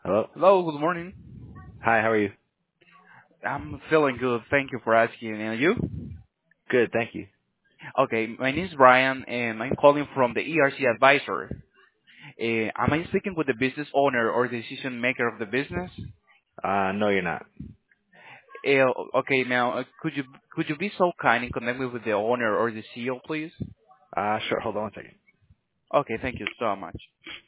Hello? Hello, good morning. Hi, how are you? I'm feeling good. Thank you for asking. And you? Good, thank you. Okay, my name is Brian, and I'm calling from the ERC Advisor. Am I speaking with the business owner or decision maker of the business? No, you're not. Okay, now could you be so kind and connect me with the owner or the CEO, please? Sure, hold on one second. Okay, thank you so much.